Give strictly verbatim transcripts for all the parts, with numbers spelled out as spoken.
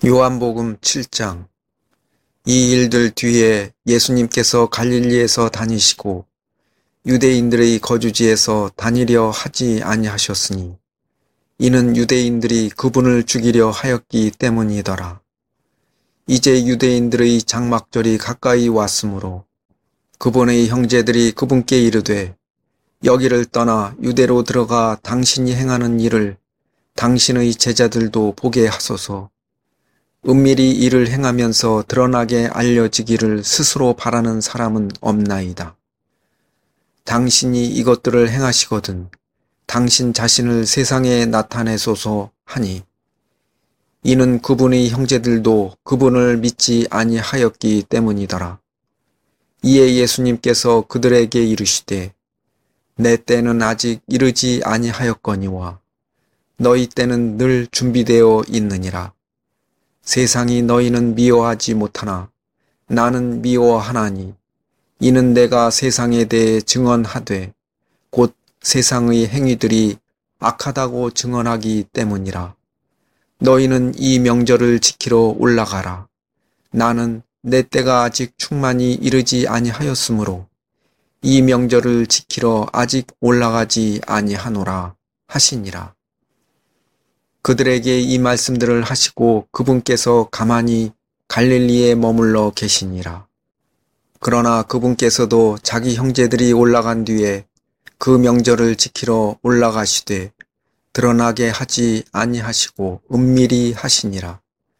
요한복음 칠 장. 이 일들 뒤에 예수님께서 갈릴리에서 다니시고 유대인들의 거주지에서 다니려 하지 아니하셨으니 이는 유대인들이 그분을 죽이려 하였기 때문이더라. 이제 유대인들의 장막절이 가까이 왔으므로 그분의 형제들이 그분께 이르되 여기를 떠나 유대로 들어가 당신이 행하는 일을 당신의 제자들도 보게 하소서. 은밀히 이를 행하면서 드러나게 알려지기를 스스로 바라는 사람은 없나이다. 당신이 이것들을 행하시거든 당신 자신을 세상에 나타내소서 하니 이는 그분의 형제들도 그분을 믿지 아니하였기 때문이더라. 이에 예수님께서 그들에게 이르시되 내 때는 아직 이르지 아니하였거니와 너희 때는 늘 준비되어 있느니라. 세상이 너희는 미워하지 못하나 나는 미워하나니 이는 내가 세상에 대해 증언하되 곧 세상의 행위들이 악하다고 증언하기 때문이라. 너희는 이 명절을 지키러 올라가라. 나는 내 때가 아직 충만히 이르지 아니하였으므로 이 명절을 지키러 아직 올라가지 아니하노라 하시니라. 그들에게 이 말씀들을 하시고 그분께서 가만히 갈릴리에 머물러 계시니라. 그러나 그분께서도 자기 형제들이 올라간 뒤에 그 명절을 지키러 올라가시되 드러나게 하지 아니하시고 은밀히 하시니라.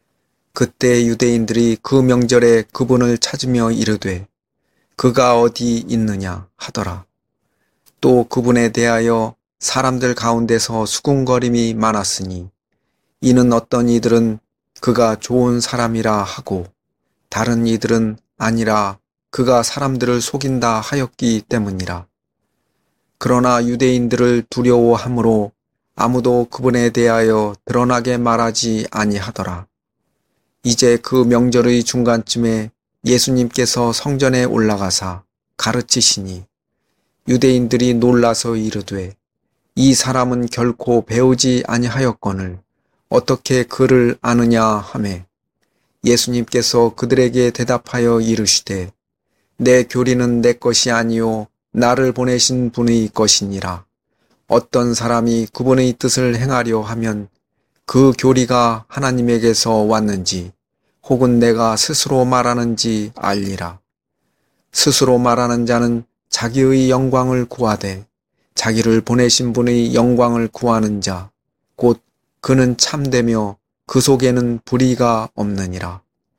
그때 유대인들이 그 명절에 그분을 찾으며 이르되 그가 어디 있느냐 하더라. 또 그분에 대하여 사람들 가운데서 수군거림이 많았으니 이는 어떤 이들은 그가 좋은 사람이라 하고 다른 이들은 아니라 그가 사람들을 속인다 하였기 때문이라. 그러나 유대인들을 두려워하므로 아무도 그분에 대하여 드러나게 말하지 아니하더라. 이제 그 명절의 중간쯤에 예수님께서 성전에 올라가사 가르치시니 유대인들이 놀라서 이르되 이 사람은 결코 배우지 아니하였거늘 어떻게 그를 아느냐 하매 예수님께서 그들에게 대답하여 이르시되 내 교리는 내 것이 아니요 나를 보내신 분의 것이니라. 어떤 사람이 그분의 뜻을 행하려 하면 그 교리가 하나님에게서 왔는지 혹은 내가 스스로 말하는지 알리라. 스스로 말하는 자는 자기의 영광을 구하되 자기를 보내신 분의 영광을 구하는 자 곧 그는 참되며 그 속에는 불의가 없느니라.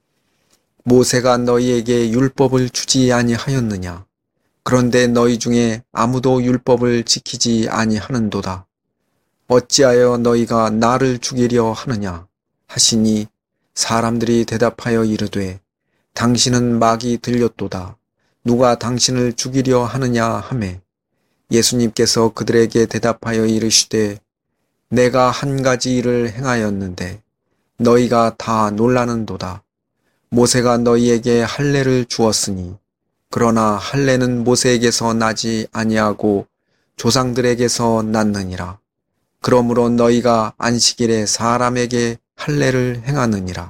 모세가 너희에게 율법을 주지 아니하였느냐? 그런데 너희 중에 아무도 율법을 지키지 아니하는도다. 어찌하여 너희가 나를 죽이려 하느냐? 하시니 사람들이 대답하여 이르되 당신은 막이 들렸도다. 누가 당신을 죽이려 하느냐 하매 예수님께서 그들에게 대답하여 이르시되 내가 한 가지 일을 행하였는데 너희가 다 놀라는도다. 모세가 너희에게 할례를 주었으니 그러나 할례는 모세에게서 나지 아니하고 조상들에게서 났느니라. 그러므로 너희가 안식일에 사람에게 할례를 행하느니라.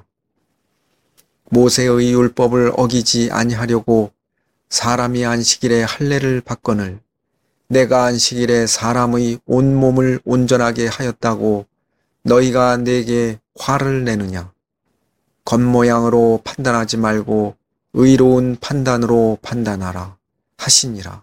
모세의 율법을 어기지 아니하려고 사람이 안식일에 할례를 받거늘 내가 안식일에 사람의 온몸을 온전하게 하였다고 너희가 내게 화를 내느냐? 겉모양으로 판단하지 말고 의로운 판단으로 판단하라 하시니라.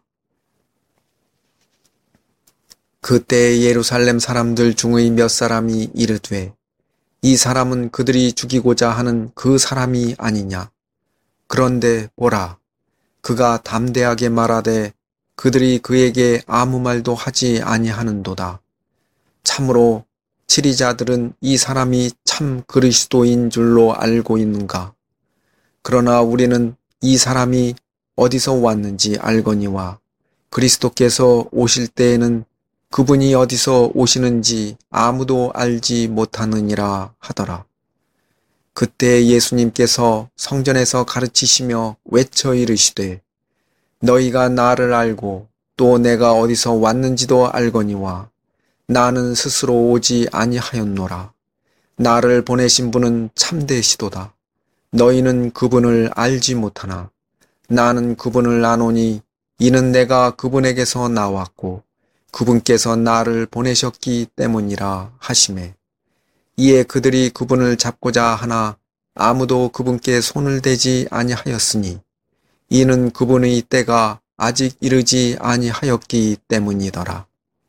그때 예루살렘 사람들 중의 몇 사람이 이르되 이 사람은 그들이 죽이고자 하는 그 사람이 아니냐? 그런데 보라, 그가 담대하게 말하되 그들이 그에게 아무 말도 하지 아니하는도다. 참으로 치리자들은 이 사람이 참 그리스도인 줄로 알고 있는가? 그러나 우리는 이 사람이 어디서 왔는지 알거니와 그리스도께서 오실 때에는 그분이 어디서 오시는지 아무도 알지 못하느니라 하더라. 그때 예수님께서 성전에서 가르치시며 외쳐 이르시되 너희가 나를 알고 또 내가 어디서 왔는지도 알거니와 나는 스스로 오지 아니하였노라. 나를 보내신 분은 참되시도다. 너희는 그분을 알지 못하나 나는 그분을 아노니 이는 내가 그분에게서 나왔고 그분께서 나를 보내셨기 때문이라 하시매. 이에 그들이 그분을 잡고자 하나 아무도 그분께 손을 대지 아니하였으니 이는 그분의 때가 아직 이르지 아니하였기 때문이더라.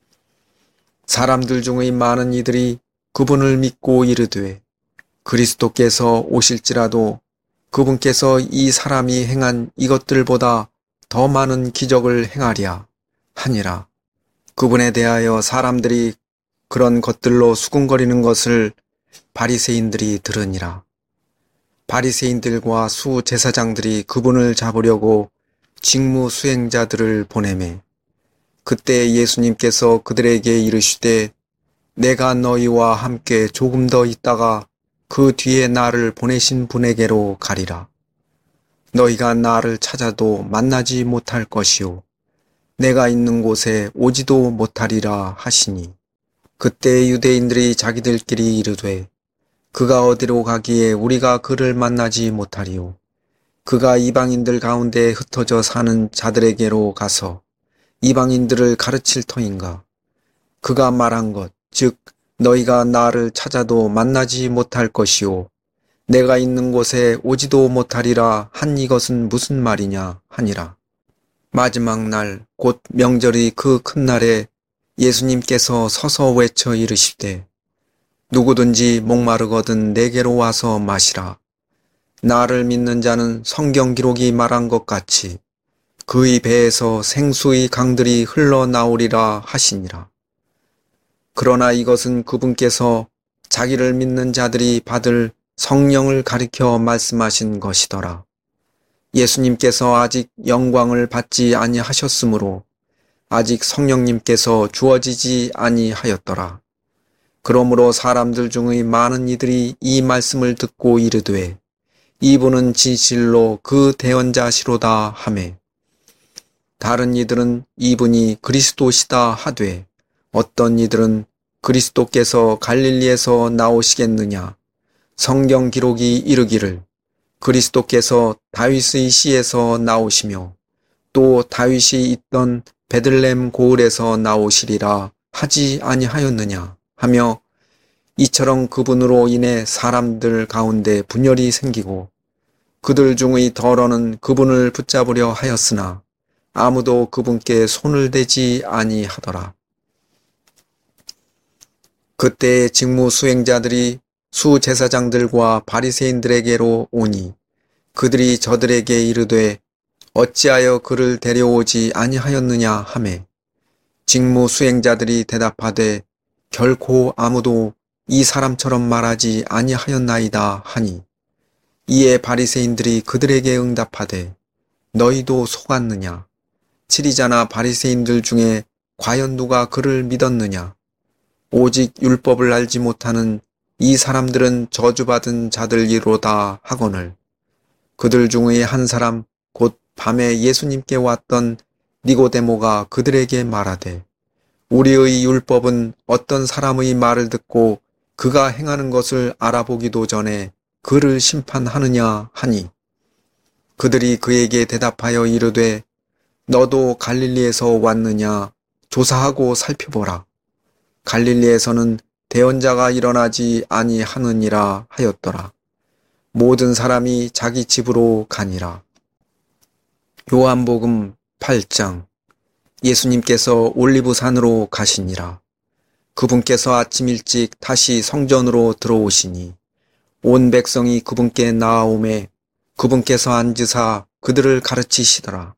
사람들 중의 많은 이들이 그분을 믿고 이르되 그리스도께서 오실지라도 그분께서 이 사람이 행한 이것들보다 더 많은 기적을 행하랴 하니라. 그분에 대하여 사람들이 그런 것들로 수군거리는 것을 바리새인들이 들으니라. 바리새인들과 수제사장들이 그분을 잡으려고 직무 수행자들을 보내매 그때 예수님께서 그들에게 이르시되 내가 너희와 함께 조금 더 있다가 그 뒤에 나를 보내신 분에게로 가리라. 너희가 나를 찾아도 만나지 못할 것이요 내가 있는 곳에 오지도 못하리라 하시니 그때 유대인들이 자기들끼리 이르되 그가 어디로 가기에 우리가 그를 만나지 못하리요 그가 이방인들 가운데 흩어져 사는 자들에게로 가서 이방인들을 가르칠 터인가. 그가 말한 것, 즉 너희가 나를 찾아도 만나지 못할 것이요 내가 있는 곳에 오지도 못하리라 한 이것은 무슨 말이냐 하니라. 마지막 날 곧 명절의 그 큰 날에 예수님께서 서서 외쳐 이르시되 누구든지 목마르거든 내게로 와서 마시라. 나를 믿는 자는 성경 기록이 말한 것 같이 그의 배에서 생수의 강들이 흘러나오리라 하시니라. 그러나 이것은 그분께서 자기를 믿는 자들이 받을 성령을 가리켜 말씀하신 것이더라. 예수님께서 아직 영광을 받지 아니하셨으므로 아직 성령님께서 주어지지 아니하였더라. 그러므로 사람들 중의 많은 이들이 이 말씀을 듣고 이르되 이분은 진실로 그 대언자시로다 하매 다른 이들은 이분이 그리스도시다 하되 어떤 이들은 그리스도께서 갈릴리에서 나오시겠느냐 성경 기록이 이르기를 그리스도께서 다윗의 씨에서 나오시며 또 다윗이 있던 베들레헴 고을에서 나오시리라 하지 아니하였느냐 하며 이처럼 그분으로 인해 사람들 가운데 분열이 생기고 그들 중의 더러는 그분을 붙잡으려 하였으나 아무도 그분께 손을 대지 아니하더라. 그때 직무 수행자들이 수제사장들과 바리새인들에게로 오니 그들이 저들에게 이르되 어찌하여 그를 데려오지 아니하였느냐 하매 직무 수행자들이 대답하되 결코 아무도 이 사람처럼 말하지 아니하였나이다 하니 이에 바리새인들이 그들에게 응답하되 너희도 속았느냐 치리자나 바리새인들 중에 과연 누가 그를 믿었느냐 오직 율법을 알지 못하는 이 사람들은 저주받은 자들이로다 하거늘 그들 중의 한 사람 곧 밤에 예수님께 왔던 니고데모가 그들에게 말하되 우리의 율법은 어떤 사람의 말을 듣고 그가 행하는 것을 알아보기도 전에 그를 심판하느냐 하니 그들이 그에게 대답하여 이르되 너도 갈릴리에서 왔느냐 조사하고 살펴보라. 갈릴리에서는 대언자가 일어나지 아니하느니라 하였더라. 모든 사람이 자기 집으로 가니라. 요한복음 팔 장. 예수님께서 올리브산으로 가시니라. 그분께서 아침 일찍 다시 성전으로 들어오시니 온 백성이 그분께 나아오매 그분께서 앉으사 그들을 가르치시더라.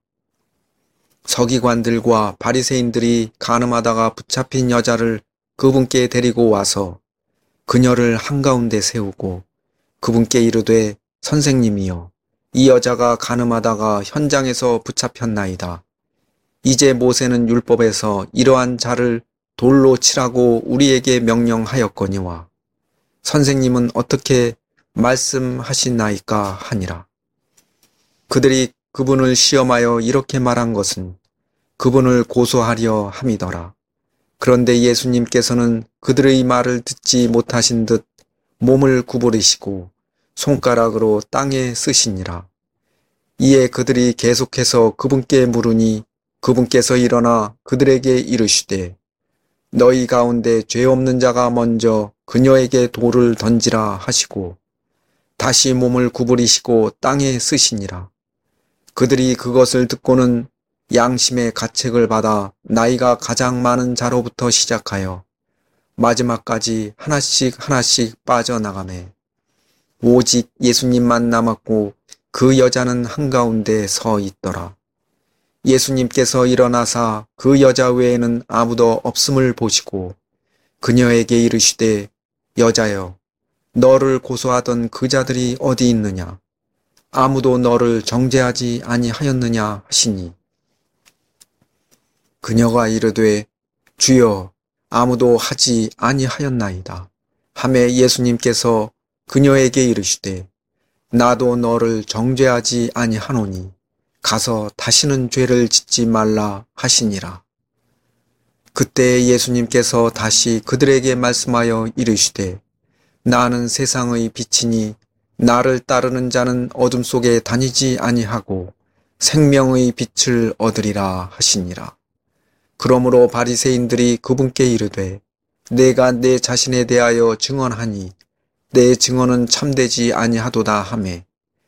서기관들과 바리새인들이 간음하다가 붙잡힌 여자를 그분께 데리고 와서 그녀를 한가운데 세우고 그분께 이르되 선생님이여 이 여자가 간음하다가 현장에서 붙잡혔나이다. 이제 모세는 율법에서 이러한 자를 돌로 치라고 우리에게 명령하였거니와 선생님은 어떻게 말씀하시나이까 하니라. 그들이 그분을 시험하여 이렇게 말한 것은 그분을 고소하려 함이더라. 그런데 예수님께서는 그들의 말을 듣지 못하신 듯 몸을 구부리시고 손가락으로 땅에 쓰시니라. 이에 그들이 계속해서 그분께 물으니 그분께서 일어나 그들에게 이르시되 너희 가운데 죄 없는 자가 먼저 그녀에게 돌을 던지라 하시고 다시 몸을 구부리시고 땅에 쓰시니라. 그들이 그것을 듣고는 양심의 가책을 받아 나이가 가장 많은 자로부터 시작하여 마지막까지 하나씩 하나씩 빠져나가매 오직 예수님만 남았고 그 여자는 한가운데 서 있더라. 예수님께서 일어나사 그 여자 외에는 아무도 없음을 보시고 그녀에게 이르시되 여자여 너를 고소하던 그 자들이 어디 있느냐? 아무도 너를 정죄하지 아니하였느냐 하시니 그녀가 이르되 주여 아무도 하지 아니하였나이다. 하매 예수님께서 그녀에게 이르시되 나도 너를 정죄하지 아니하노니 가서 다시는 죄를 짓지 말라 하시니라. 그때 예수님께서 다시 그들에게 말씀하여 이르시되 나는 세상의 빛이니 나를 따르는 자는 어둠 속에 다니지 아니하고 생명의 빛을 얻으리라 하시니라. 그러므로 바리새인들이 그분께 이르되 내가 내 자신에 대하여 증언하니 내 증언은 참되지 아니하도다 하매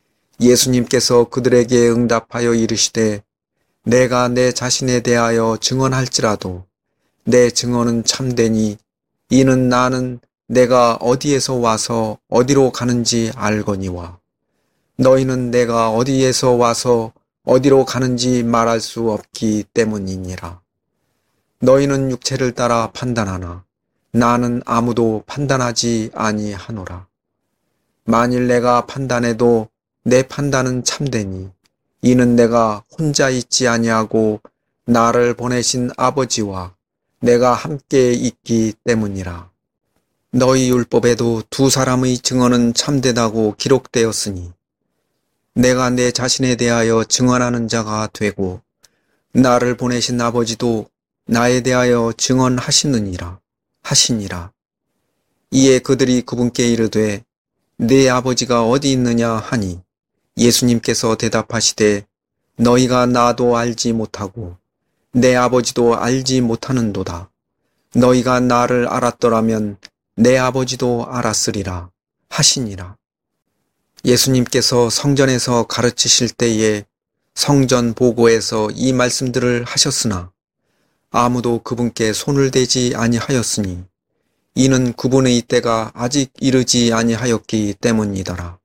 예수님께서 그들에게 응답하여 이르시되 내가 내 자신에 대하여 증언할지라도 내 증언은 참되니 이는 나는 내가 어디에서 와서 어디로 가는지 알거니와 너희는 내가 어디에서 와서 어디로 가는지 말할 수 없기 때문이니라. 너희는 육체를 따라 판단하나 나는 아무도 판단하지 아니하노라. 만일 내가 판단해도 내 판단은 참되니 이는 내가 혼자 있지 아니하고 나를 보내신 아버지와 내가 함께 있기 때문이라. 너희 율법에도 두 사람의 증언은 참되다고 기록되었으니 내가 내 자신에 대하여 증언하는 자가 되고 나를 보내신 아버지도 나에 대하여 증언하시느니라 하시니라. 이에 그들이 그분께 이르되 네 아버지가 어디 있느냐 하니 예수님께서 대답하시되 너희가 나도 알지 못하고 내 아버지도 알지 못하는도다. 너희가 나를 알았더라면 내 아버지도 알았으리라 하시니라. 예수님께서 성전에서 가르치실 때에 성전 보고에서 이 말씀들을 하셨으나 아무도 그분께 손을 대지 아니하였으니 이는 그분의 때가 아직 이르지 아니하였기 때문이더라.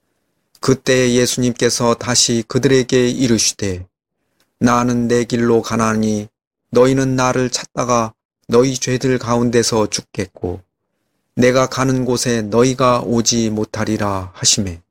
그때 예수님께서 다시 그들에게 이르시되 나는 내 길로 가나니 너희는 나를 찾다가 너희 죄들 가운데서 죽겠고 내가 가는 곳에 너희가 오지 못하리라 하시매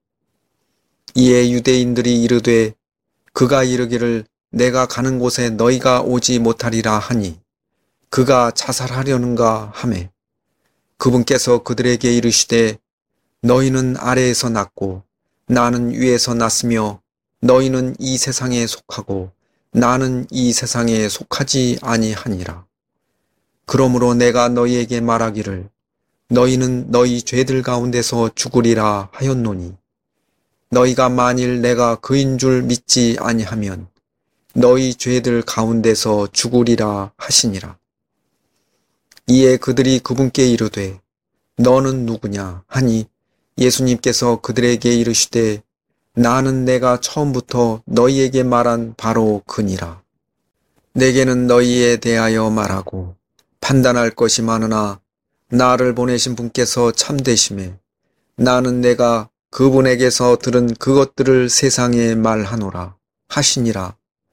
이에 유대인들이 이르되 그가 이르기를 내가 가는 곳에 너희가 오지 못하리라 하니 그가 자살하려는가 하매 그분께서 그들에게 이르시되 너희는 아래에서 났고 나는 위에서 났으며 너희는 이 세상에 속하고 나는 이 세상에 속하지 아니하니라. 그러므로 내가 너희에게 말하기를 너희는 너희 죄들 가운데서 죽으리라 하였노니 너희가 만일 내가 그인 줄 믿지 아니하면 너희 죄들 가운데서 죽으리라 하시니라. 이에 그들이 그분께 이르되 너는 누구냐 하니 예수님께서 그들에게 이르시되 나는 내가 처음부터 너희에게 말한 바로 그니라. 내게는 너희에 대하여 말하고 판단할 것이 많으나 나를 보내신 분께서 참되심에 나는 내가 그분에게서 들은 그것들을 세상에 말하노라 하시니라.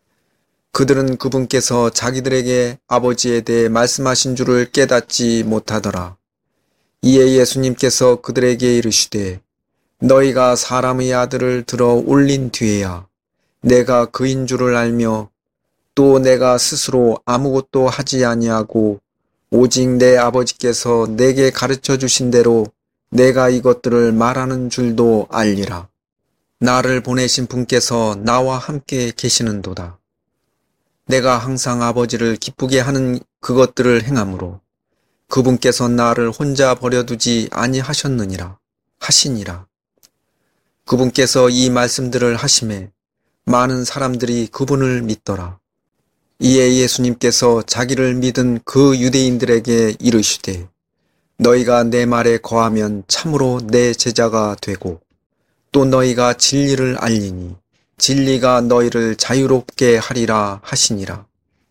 그들은 그분께서 자기들에게 아버지에 대해 말씀하신 줄을 깨닫지 못하더라. 이에 예수님께서 그들에게 이르시되 너희가 사람의 아들을 들어 올린 뒤에야 내가 그인 줄을 알며 또 내가 스스로 아무것도 하지 아니하고 오직 내 아버지께서 내게 가르쳐 주신 대로 내가 이것들을 말하는 줄도 알리라. 나를 보내신 분께서 나와 함께 계시는도다. 내가 항상 아버지를 기쁘게 하는 그것들을 행함으로 그분께서 나를 혼자 버려두지 아니하셨느니라 하시니라. 그분께서 이 말씀들을 하심에 많은 사람들이 그분을 믿더라. 이에 예수님께서 자기를 믿은 그 유대인들에게 이르시되 너희가 내 말에 거하면 참으로 내 제자가 되고 또 너희가 진리를 알리니 진리가 너희를 자유롭게 하리라 하시니라.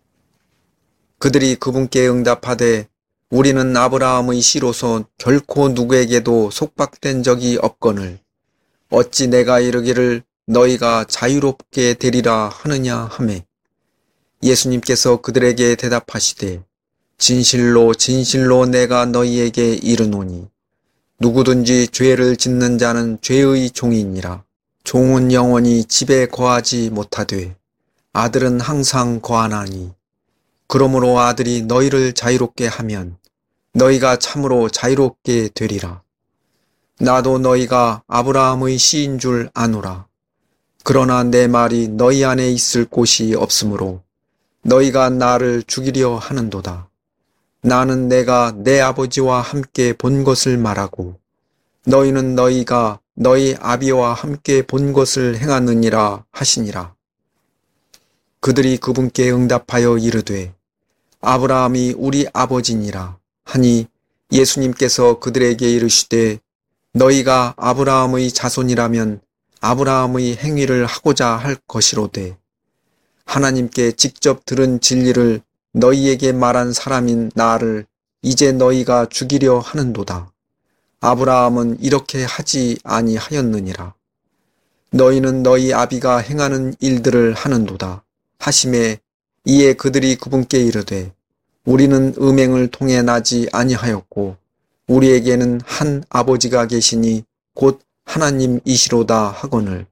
그들이 그분께 응답하되 우리는 아브라함의 씨로서 결코 누구에게도 속박된 적이 없거늘 어찌 내가 이르기를 너희가 자유롭게 되리라 하느냐 하매 예수님께서 그들에게 대답하시되 진실로 진실로 내가 너희에게 이르노니 누구든지 죄를 짓는 자는 죄의 종이니라. 종은 영원히 집에 거하지 못하되 아들은 항상 거하나니 그러므로 아들이 너희를 자유롭게 하면 너희가 참으로 자유롭게 되리라. 나도 너희가 아브라함의 씨인 줄 아노라. 그러나 내 말이 너희 안에 있을 곳이 없으므로 너희가 나를 죽이려 하는도다. 나는 내가 내 아버지와 함께 본 것을 말하고 너희는 너희가 너희 아비와 함께 본 것을 행하느니라 하시니라. 그들이 그분께 응답하여 이르되 아브라함이 우리 아버지니라 하니 예수님께서 그들에게 이르시되 너희가 아브라함의 자손이라면 아브라함의 행위를 하고자 할 것이로되 하나님께 직접 들은 진리를 너희에게 말한 사람인 나를 이제 너희가 죽이려 하는도다. 아브라함은 이렇게 하지 아니하였느니라. 너희는 너희 아비가 행하는 일들을 하는도다 하심에 이에 그들이 그분께 이르되 우리는 음행을 통해 나지 아니하였고 우리에게는 한 아버지가 계시니 곧 하나님이시로다 하거늘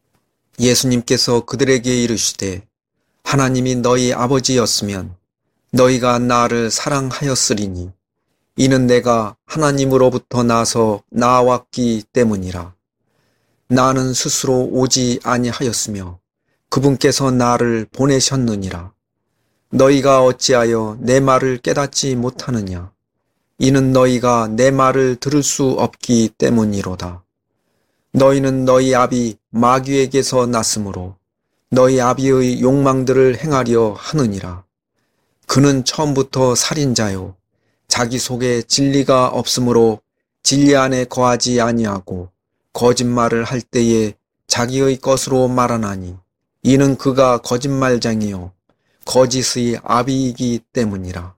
예수님께서 그들에게 이르시되 하나님이 너희 아버지였으면 너희가 나를 사랑하였으리니 이는 내가 하나님으로부터 나서 나왔기 때문이라. 나는 스스로 오지 아니하였으며 그분께서 나를 보내셨느니라. 너희가 어찌하여 내 말을 깨닫지 못하느냐? 이는 너희가 내 말을 들을 수 없기 때문이로다. 너희는 너희 아비 마귀에게서 났으므로 너희 아비의 욕망들을 행하려 하느니라. 그는 처음부터 살인자요 자기 속에 진리가 없으므로 진리 안에 거하지 아니하고 거짓말을 할 때에 자기의 것으로 말하나니 이는 그가 거짓말장이요 거짓의 아비이기 때문이라.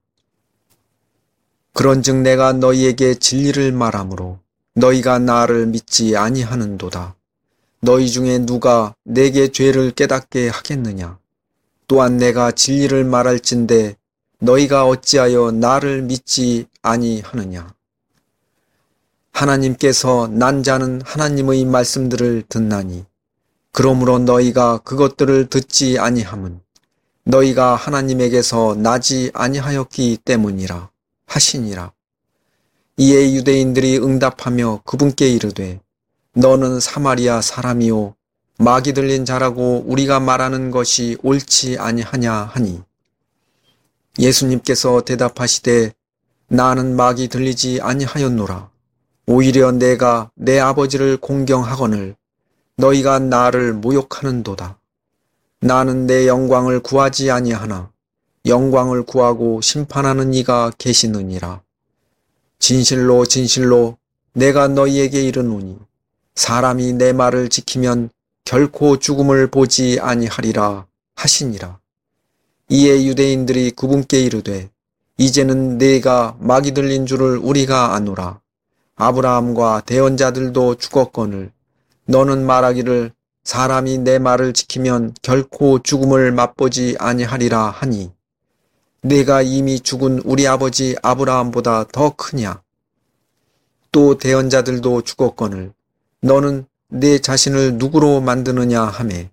그런즉 내가 너희에게 진리를 말하므로 너희가 나를 믿지 아니하는도다. 너희 중에 누가 내게 죄를 깨닫게 하겠느냐? 또한 내가 진리를 말할진대 너희가 어찌하여 나를 믿지 아니하느냐? 하나님께서 난 자는 하나님의 말씀들을 듣나니 그러므로 너희가 그것들을 듣지 아니함은 너희가 하나님에게서 나지 아니하였기 때문이라 하시니라. 이에 유대인들이 응답하며 그분께 이르되 너는 사마리아 사람이요 마귀 들린 자라고 우리가 말하는 것이 옳지 아니하냐 하니 예수님께서 대답하시되 나는 마귀 들리지 아니하였노라. 오히려 내가 내 아버지를 공경하거늘 너희가 나를 모욕하는도다. 나는 내 영광을 구하지 아니하나 영광을 구하고 심판하는 이가 계시느니라. 진실로 진실로 내가 너희에게 이르노니 사람이 내 말을 지키면 결코 죽음을 보지 아니하리라 하시니라. 이에 유대인들이 그분께 이르되 이제는 네가 마귀 들린 줄을 우리가 아노라. 아브라함과 대언자들도 죽었거늘 너는 말하기를 사람이 내 말을 지키면 결코 죽음을 맛보지 아니하리라 하니 네가 이미 죽은 우리 아버지 아브라함보다 더 크냐? 또 대언자들도 죽었거늘 너는 네 자신을 누구로 만드느냐 하매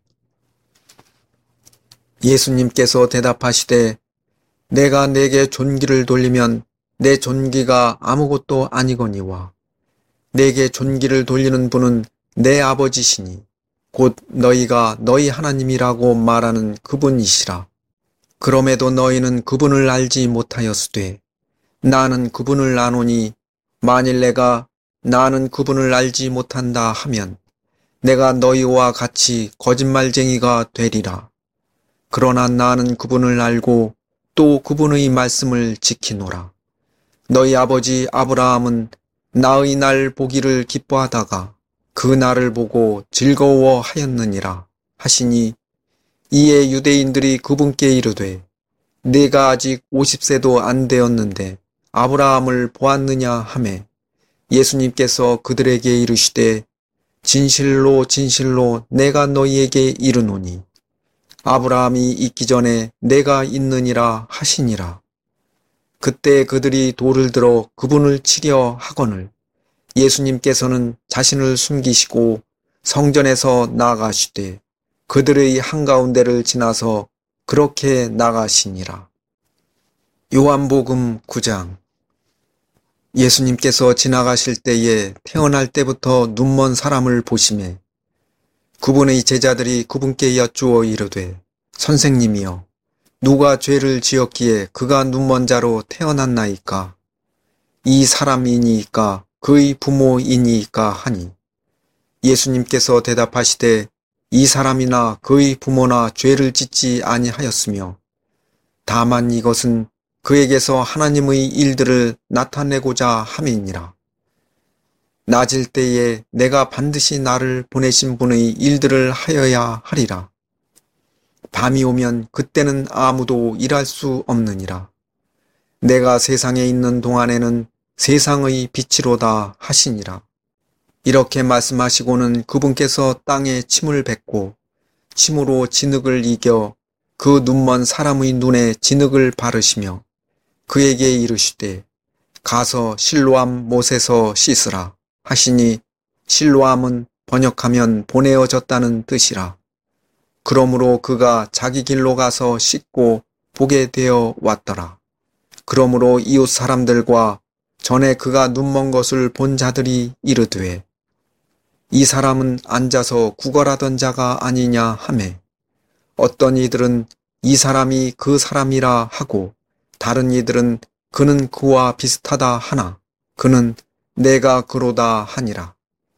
예수님께서 대답하시되 내가 내게 존귀를 돌리면 내 존귀가 아무것도 아니거니와 내게 존귀를 돌리는 분은 내 아버지시니 곧 너희가 너희 하나님이라고 말하는 그분이시라. 그럼에도 너희는 그분을 알지 못하였으되 나는 그분을 아노니 만일 내가 나는 그분을 알지 못한다 하면 내가 너희와 같이 거짓말쟁이가 되리라. 그러나 나는 그분을 알고 또 그분의 말씀을 지키노라. 너희 아버지 아브라함은 나의 날 보기를 기뻐하다가 그 날을 보고 즐거워하였느니라 하시니 이에 유대인들이 그분께 이르되 네가 아직 오십 세도 안 되었는데 아브라함을 보았느냐 하매 예수님께서 그들에게 이르시되 진실로 진실로 내가 너희에게 이르노니 아브라함이 있기 전에 내가 있느니라 하시니라. 그때 그들이 돌을 들어 그분을 치려 하거늘 예수님께서는 자신을 숨기시고 성전에서 나가시되 그들의 한가운데를 지나서 그렇게 나가시니라. 요한복음 구 장. 예수님께서 지나가실 때에 태어날 때부터 눈먼 사람을 보시매 그분의 제자들이 그분께 여쭈어 이르되 선생님이여 누가 죄를 지었기에 그가 눈먼 자로 태어났나이까? 이 사람이니이까 그의 부모이니이까 하니 예수님께서 대답하시되 이 사람이나 그의 부모나 죄를 짓지 아니하였으며 다만 이것은 그에게서 하나님의 일들을 나타내고자 함이니라. 낮일 때에 내가 반드시 나를 보내신 분의 일들을 하여야 하리라. 밤이 오면 그때는 아무도 일할 수 없느니라. 내가 세상에 있는 동안에는 세상의 빛이로다 하시니라. 이렇게 말씀하시고는 그분께서 땅에 침을 뱉고 침으로 진흙을 이겨 그 눈먼 사람의 눈에 진흙을 바르시며 그에게 이르시되 가서 실로암 못에서 씻으라 하시니 실로암은 번역하면 보내어졌다는 뜻이라. 그러므로 그가 자기 길로 가서 씻고 보게 되어 왔더라. 그러므로 이웃 사람들과 전에 그가 눈먼 것을 본 자들이 이르되 이 사람은 앉아서 구걸하던 자가 아니냐 하매 어떤 이들은 이 사람이 그 사람이라 하고 다른 이들은 그는 그와 비슷하다 하나 그는 내가 그로다 하니라.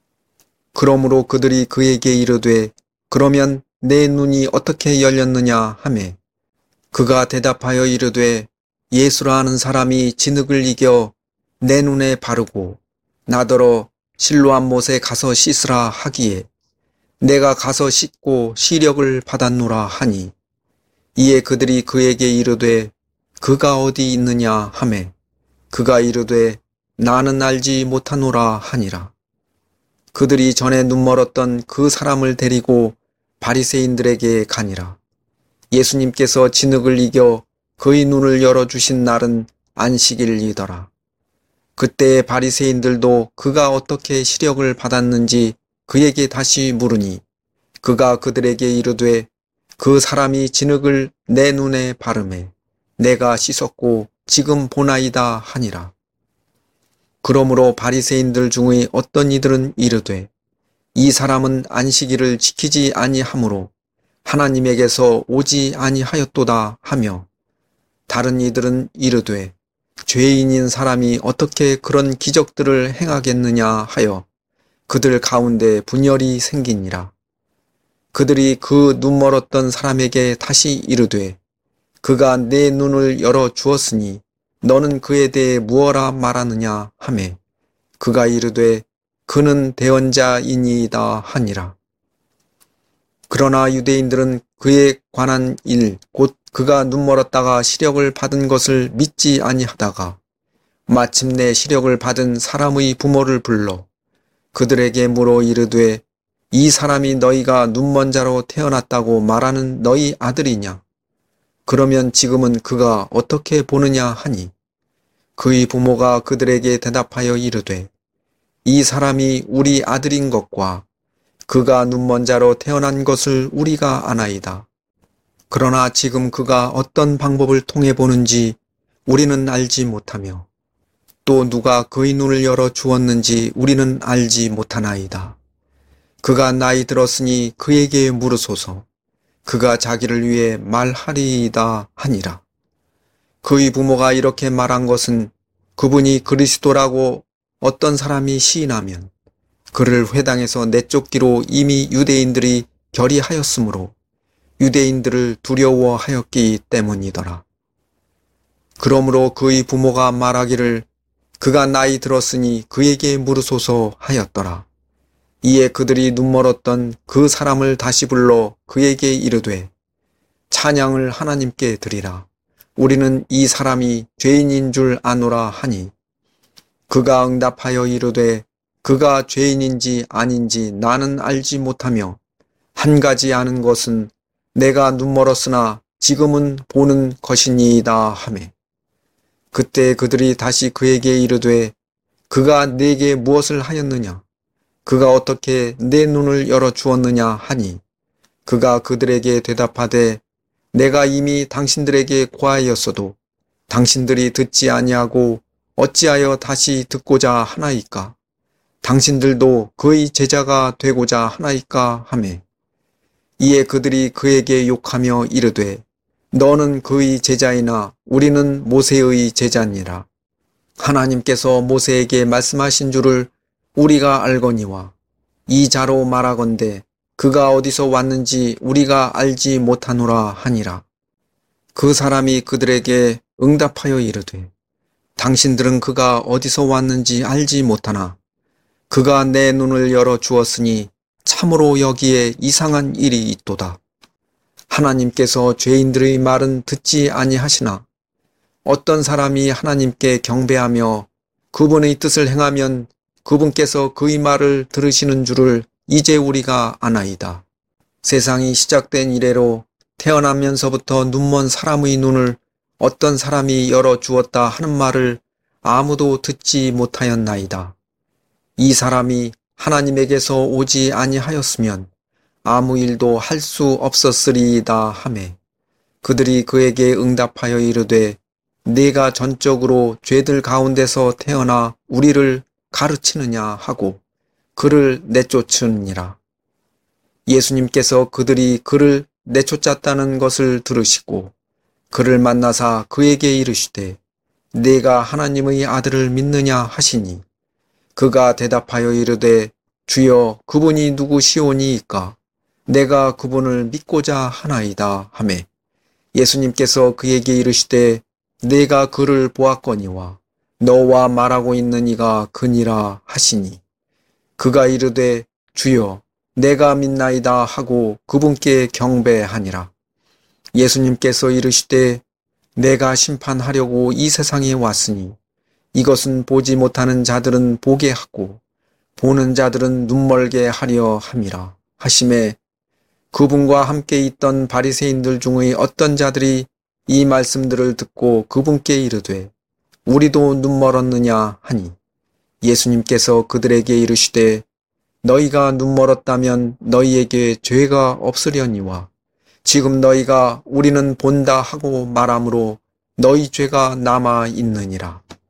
그러므로 그들이 그에게 이르되 그러면 내 눈이 어떻게 열렸느냐 하매 그가 대답하여 이르되 예수라 하는 사람이 진흙을 이겨 내 눈에 바르고 나더러 실로암 못에 가서 씻으라 하기에 내가 가서 씻고 시력을 받았노라 하니 이에 그들이 그에게 이르되 그가 어디 있느냐 하매 그가 이르되 나는 알지 못하노라 하니라. 그들이 전에 눈멀었던 그 사람을 데리고 바리새인들에게 가니라. 예수님께서 진흙을 이겨 그의 눈을 열어주신 날은 안식일이더라. 그때 바리새인들도 그가 어떻게 시력을 받았는지 그에게 다시 물으니 그가 그들에게 이르되 그 사람이 진흙을 내 눈에 바르매 내가 씻었고 지금 보나이다 하니라. 그러므로 바리새인들 중의 어떤 이들은 이르되 이 사람은 안식일을 지키지 아니하므로 하나님에게서 오지 아니하였도다 하며 다른 이들은 이르되 죄인인 사람이 어떻게 그런 기적들을 행하겠느냐 하여 그들 가운데 분열이 생기니라. 그들이 그 눈멀었던 사람에게 다시 이르되 그가 내 눈을 열어 주었으니 너는 그에 대해 무엇라 말하느냐 하매 그가 이르되 그는 대언자이니이다 하니라. 그러나 유대인들은 그에 관한 일 곧 그가 눈멀었다가 시력을 받은 것을 믿지 아니하다가 마침내 시력을 받은 사람의 부모를 불러 그들에게 물어 이르되 이 사람이 너희가 눈먼 자로 태어났다고 말하는 너희 아들이냐? 그러면 지금은 그가 어떻게 보느냐 하니 그의 부모가 그들에게 대답하여 이르되 이 사람이 우리 아들인 것과 그가 눈먼 자로 태어난 것을 우리가 아나이다. 그러나 지금 그가 어떤 방법을 통해 보는지 우리는 알지 못하며 또 누가 그의 눈을 열어 주었는지 우리는 알지 못하나이다. 그가 나이 들었으니 그에게 물으소서. 그가 자기를 위해 말하리이다 하니라. 그의 부모가 이렇게 말한 것은 그분이 그리스도라고 어떤 사람이 시인하면 그를 회당에서 내쫓기로 이미 유대인들이 결의하였으므로 유대인들을 두려워하였기 때문이더라. 그러므로 그의 부모가 말하기를 그가 나이 들었으니 그에게 물으소서 하였더라. 이에 그들이 눈멀었던 그 사람을 다시 불러 그에게 이르되 찬양을 하나님께 드리라. 우리는 이 사람이 죄인인 줄 아노라 하니 그가 응답하여 이르되 그가 죄인인지 아닌지 나는 알지 못하며 한 가지 아는 것은 내가 눈멀었으나 지금은 보는 것이니이다 하매 그때 그들이 다시 그에게 이르되 그가 네게 무엇을 하였느냐 그가 어떻게 내 눈을 열어 주었느냐 하니 그가 그들에게 대답하되 내가 이미 당신들에게 고하였어도 당신들이 듣지 아니하고 어찌하여 다시 듣고자 하나이까 당신들도 그의 제자가 되고자 하나이까 하매 이에 그들이 그에게 욕하며 이르되 너는 그의 제자이나 우리는 모세의 제자니라. 하나님께서 모세에게 말씀하신 줄을 우리가 알거니와 이 자로 말하건대 그가 어디서 왔는지 우리가 알지 못하노라 하니라. 그 사람이 그들에게 응답하여 이르되 당신들은 그가 어디서 왔는지 알지 못하나 그가 내 눈을 열어 주었으니 참으로 여기에 이상한 일이 있도다. 하나님께서 죄인들의 말은 듣지 아니하시나 어떤 사람이 하나님께 경배하며 그분의 뜻을 행하면 그분께서 그의 말을 들으시는 줄을 이제 우리가 아나이다. 세상이 시작된 이래로 태어나면서부터 눈먼 사람의 눈을 어떤 사람이 열어 주었다 하는 말을 아무도 듣지 못하였나이다. 이 사람이 하나님에게서 오지 아니하였으면 아무 일도 할 수 없었으리이다 하매 그들이 그에게 응답하여 이르되 네가 전적으로 죄들 가운데서 태어나 우리를 가르치느냐 하고 그를 내쫓으니라. 예수님께서 그들이 그를 내쫓았다는 것을 들으시고 그를 만나사 그에게 이르시되 네가 하나님의 아들을 믿느냐 하시니 그가 대답하여 이르되 주여 그분이 누구시오니이까 내가 그분을 믿고자 하나이다 하매 예수님께서 그에게 이르시되 내가 그를 보았거니와 너와 말하고 있는 이가 그니라 하시니 그가 이르되 주여 내가 믿나이다 하고 그분께 경배하니라. 예수님께서 이르시되 내가 심판하려고 이 세상에 왔으니 이것은 보지 못하는 자들은 보게 하고 보는 자들은 눈멀게 하려 함이라 하시매 그분과 함께 있던 바리새인들 중의 어떤 자들이 이 말씀들을 듣고 그분께 이르되 우리도 눈멀었느냐 하니 예수님께서 그들에게 이르시되 너희가 눈멀었다면 너희에게 죄가 없으려니와 지금 너희가 우리는 본다 하고 말하므로 너희 죄가 남아 있느니라.